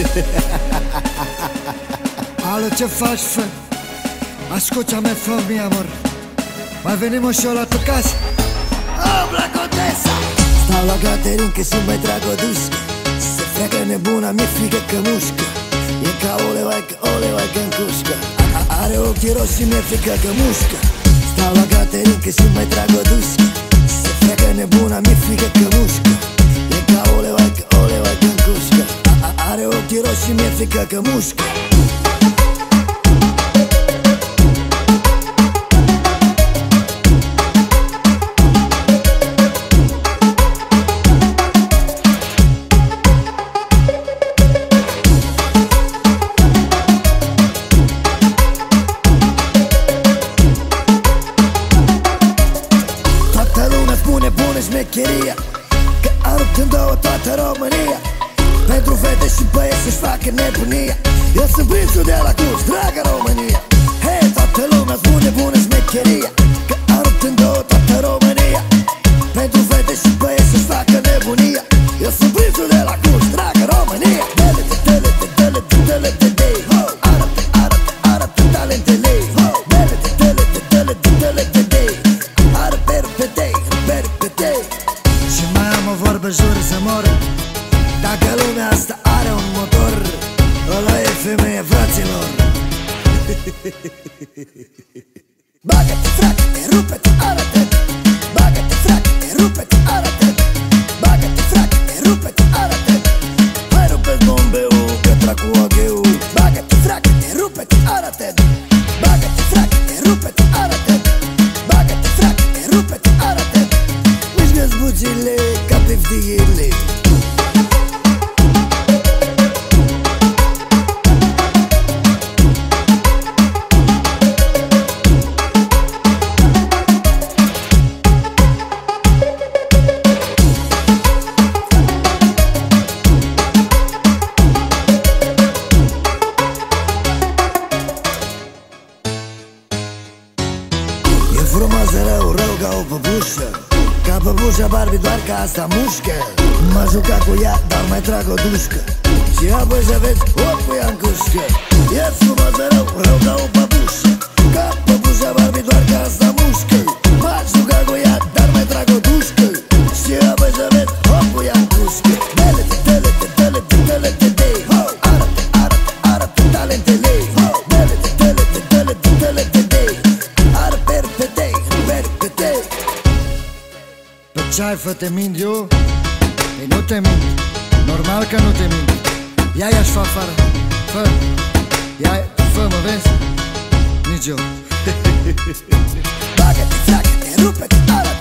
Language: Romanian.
Alo, ce faci, fă? Ascultă-me, fă, mi amor. Mai venim și eu la tu casă? Obla Contessa! Stau la catering că sunt mai trag o duscă. Se freacă nebuna, mi-e frică că mușcă. E ca ole vai că încușcă. Are ochii roșii și mi-e frică că mușcă. Stau la catering că sunt mai trag o duscă. Se freacă nebuna, mi-e frică că mușcă. E ca ole vai că încușcă. Are ochii roșii și mi-e frică că mușcă. Pune șmecheria că a rupt în două toată România. Pentru fete și băieți să-și facă nebunia. Eu sunt prințul de la Cluj, dragă România. Hei, toată lumea spune bună șmecheria că a rupt în două toată România. Pentru fete și băieți să-și facă nebunia. Eu sunt prințul de la Cluj, dragă România. Arată talentele. Și mai am o vorbă, jur să mor. Dacă lumea asta are un motor, ăla e femeie, fraților. Bagă-te, frate, rupe-te, arată-te. Bagă-te, frate, rupe-te, arată-te. Bagă-te, frate, rupe-te, arată-te. Hai rupe-ți bombeu, că tracu agheu. Bagă-te, frate, rupe-te, arată-te. Bagă-te, frate, rupe-te, arată-te. Bagă-te, frate, rupe-te, arată-te. Mișcă-ți bucile ca piftiile. E frumoasă rău ca o păpușă. Ca păpușa Barbie, doar ca asta mușcă. M-a jucat cu ea, dar mai trag o dușcă. Și apoi să vezi, hop, cu ea în cușcă. E frumoasă rău ca o păpușă. Ca păpușa Barbie, doar ca asta mușcă. M-a jucat cu ea, dar mai trag o dușcă. Și apoi să vezi, hop, cu ea în cușcă. Arată talentele. Pe ce-ai, fă, te mint eu? Ei, nu te mint. Normal că nu te mint. Ia-i-aș fa afară. Fă, ia-i, fă, mă vezi? Nici eu. Bagă-te, fracă, te rupe-te, arată.